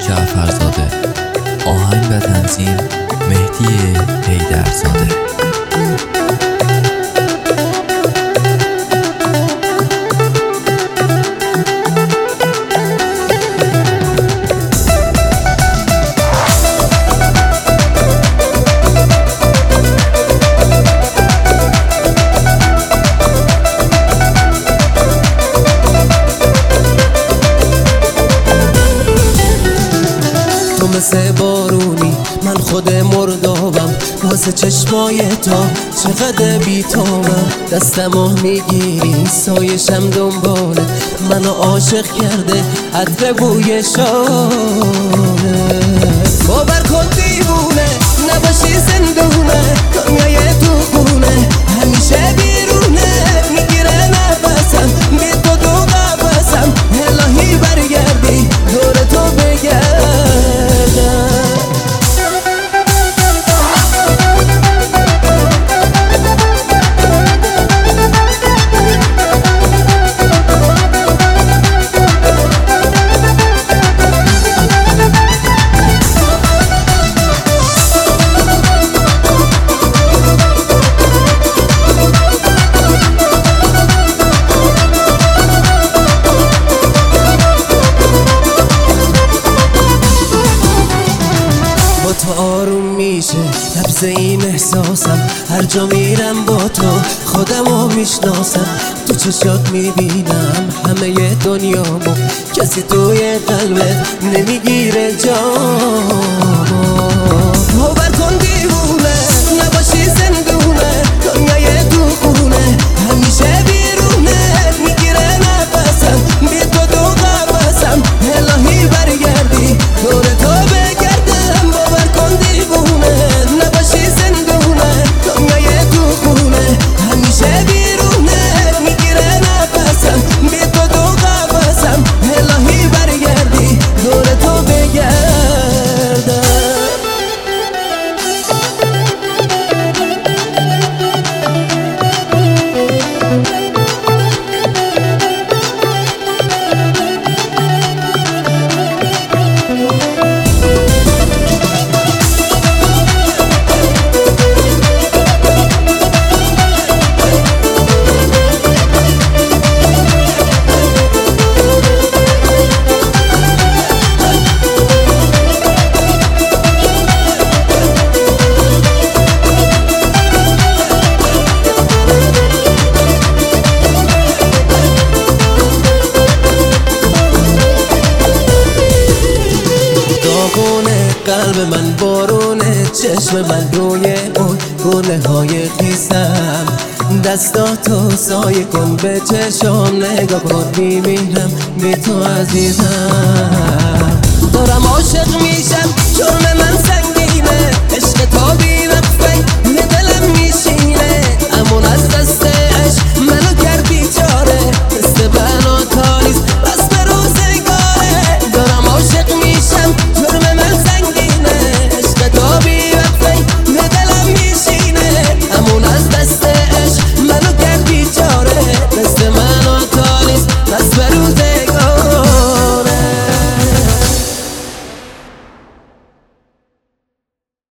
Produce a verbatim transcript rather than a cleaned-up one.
جعفرزاده. آهنگ و تنظیم مهدی حیدرزاده. تو مثل بارونی، من خود مردابم واسه چشمای تا چقدر بیتابم. دستمو میگیری سایشم دنباله منو عاشق کرده عطر بوی شانه. باور کن دیوونه نباشی زندونه، دنیای تو خونه همیشه بیرونه. میگیره نفسم بی تو دو قفسم، الهی برگردی دور تو بگردم. تو آروم میشه لبز این احساسم، هر جا میرم با تو خودمو میشناسم. تو چشات میبینم همه دنیامو، کسی توی قلبت نمیگیره جامو. باور کن دیوونه نباشی زندونه، دنیای تو خونه همیشه بیرونه. میگیره نفسم بی تو دو قفسم، الهی برگردی دور تو بگردم. باور کن دیوونه نباشی زندونه، دنیای تو خونه همیشه بیرونه. میگیره نفسم بی تو دو قفسم، الهی برگردی دور تو بگردم. قلب من بارونه، چشم من روی اون گونه های خیسم. دستاتو سایه کن به چشم نگاه کن، میمیرم بی تو عزیزم. دارم عاشق